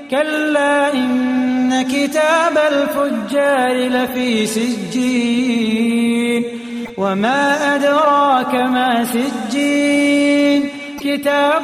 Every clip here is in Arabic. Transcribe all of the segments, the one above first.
كلا إن كتاب الفجار لفي سجين وما أدراك ما سجين كتاب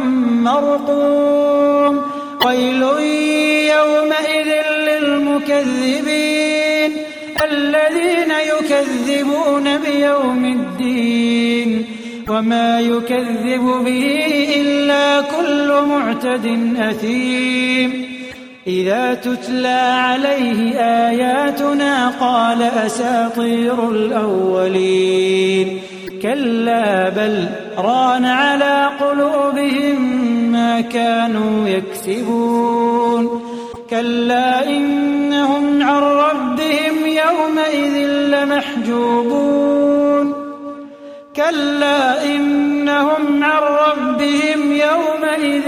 مرقوم ويل يومئذ للمكذبين الذين يكذبون بيوم الدين وما يكذب به إلا كل معتد أثيم إذا تتلى عليه آياتنا قال أساطير الأولين كلا بل ران على قلوبهم ما كانوا يكسبون كلا إنهم عن ربهم يومئذ لمحجوبون كلا إنهم عن ربهم يومئذ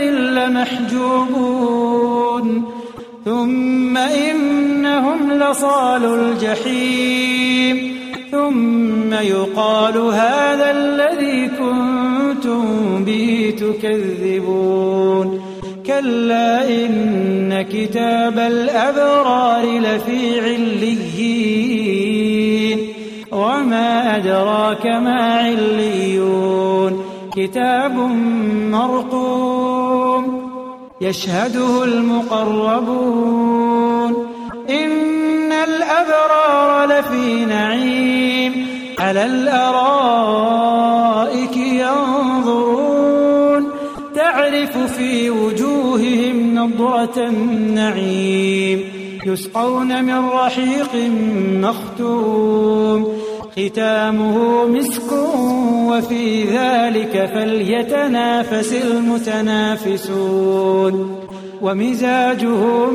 لمحجوبون ثم إنهم لصالوا الجحيم ثم يقال هذا الذي كنتم به تكذبون كلا إن كتاب الأبرار لفي عليين وما أدراك ما عليون كتاب مرقوم يشهده المقربون إن الأبرار لفي نعيم على الأرائك ينظرون تعرف في وجوههم نضرة النعيم يسقون من رحيق مختوم ختامه مسك وفي ذلك فليتنافس المتنافسون ومزاجه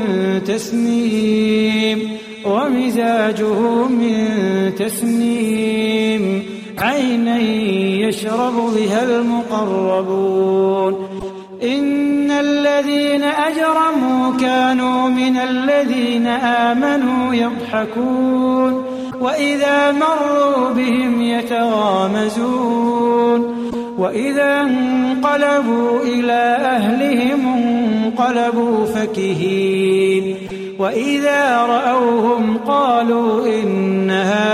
من تسنيم عينا يشرب بها المقربون إن الذين أجرموا كانوا من الذين آمنوا يضحكون وإذا مروا بهم يتغامزون وإذا انقلبوا إلى أهلهم انقلبوا فكهين وإذا رأوهم قالوا إن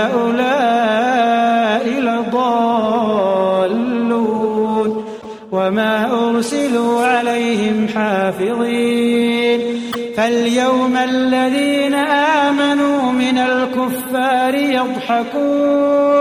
هؤلاء لضالون وما أرسلوا عليهم حافظين فاليوم الذين آمنوا من الكفار يضحكون